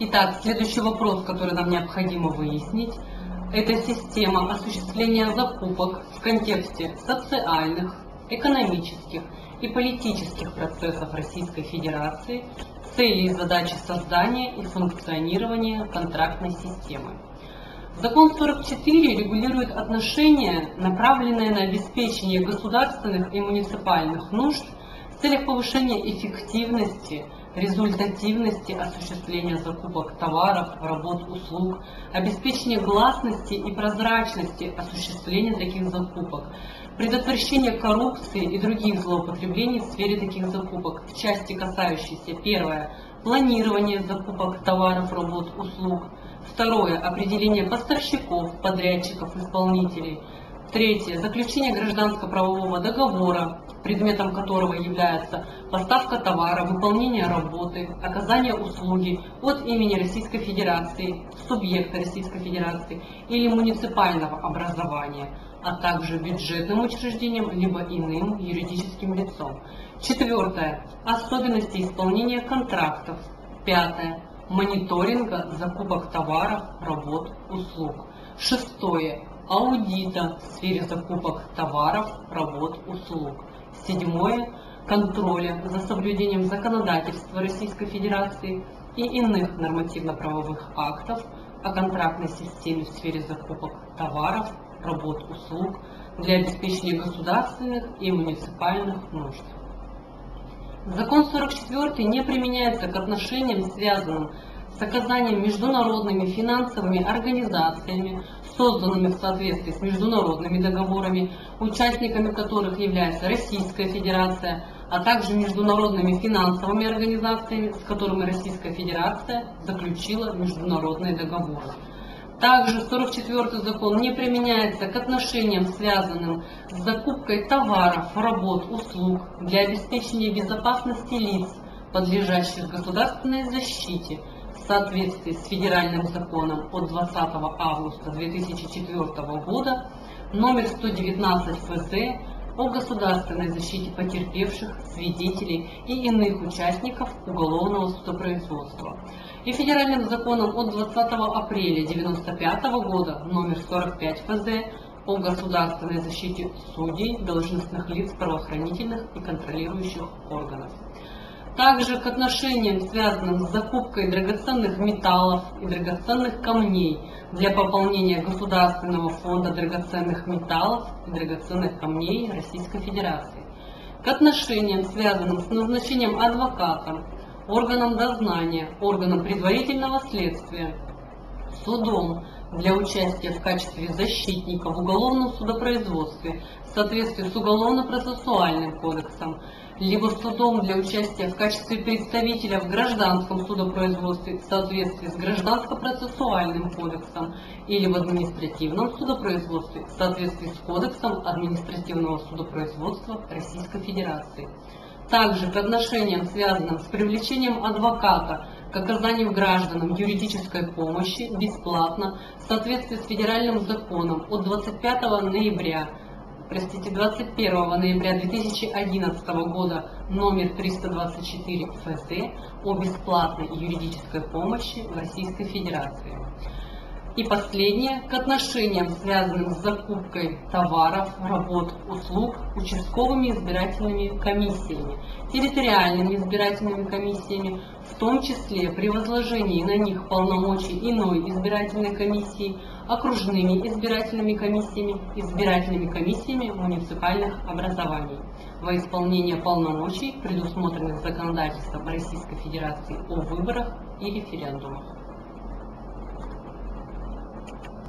Итак, следующий вопрос, который нам необходимо выяснить, это система осуществления закупок в контексте социальных, экономических и политических процессов Российской Федерации, цели и задачи создания и функционирования контрактной системы. Закон 44 регулирует отношения, направленные на обеспечение государственных и муниципальных нужд в целях повышения эффективности, результативности осуществления закупок товаров, работ, услуг, обеспечения гласности и прозрачности осуществления таких закупок, предотвращения коррупции и других злоупотреблений в сфере таких закупок в части, касающейся: первое – планирование закупок товаров, работ, услуг; второе – определение поставщиков, подрядчиков, исполнителей; третье – заключение гражданско-правового договора, предметом которого является поставка товара, выполнение работы, оказание услуги от имени Российской Федерации, субъекта Российской Федерации или муниципального образования, а также бюджетным учреждением либо иным юридическим лицом. Четвертое – особенности исполнения контрактов. Пятое – мониторинга закупок товаров, работ, услуг. Шестое – аудита в сфере закупок товаров, работ, услуг. Седьмое – контроля за соблюдением законодательства Российской Федерации и иных нормативно-правовых актов о контрактной системе в сфере закупок товаров, работ, услуг для обеспечения государственных и муниципальных нужд. Закон 44 не применяется к отношениям, связанным с оказанием международными финансовыми организациями, созданными в соответствии с международными договорами, участниками которых является Российская Федерация, а также международными финансовыми организациями, с которыми Российская Федерация заключила международные договоры. Также 44-й закон не применяется к отношениям, связанным с закупкой товаров, работ, услуг для обеспечения безопасности лиц, подлежащих государственной защите, в соответствии с федеральным законом от 20 августа 2004 года номер 119 ФЗ о государственной защите потерпевших, свидетелей и иных участников уголовного судопроизводства, и федеральным законом от 20 апреля 1995 года номер 45 ФЗ о государственной защите судей, должностных лиц правоохранительных и контролирующих органов. Также к отношениям, связанным с закупкой драгоценных металлов и драгоценных камней для пополнения Государственного фонда драгоценных металлов и драгоценных камней Российской Федерации, к отношениям, связанным с назначением адвоката, органом дознания, органом предварительного следствия, судом для участия в качестве защитника в уголовном судопроизводстве в соответствии с Уголовно-процессуальным кодексом, либо судом для участия в качестве представителя в гражданском судопроизводстве в соответствии с Гражданско-процессуальным кодексом, или в административном судопроизводстве в соответствии с Кодексом административного судопроизводства Российской Федерации. Также к отношениям, связанным с привлечением адвоката к оказанию гражданам юридической помощи бесплатно в соответствии с федеральным законом от 21 ноября 2011 года номер 324 ФЗ о бесплатной юридической помощи в Российской Федерации. И последнее, к отношениям, связанным с закупкой товаров, работ, услуг участковыми избирательными комиссиями, территориальными избирательными комиссиями, в том числе при возложении на них полномочий иной избирательной комиссии, окружными избирательными комиссиями муниципальных образований во исполнение полномочий, предусмотренных законодательством Российской Федерации о выборах и референдумах.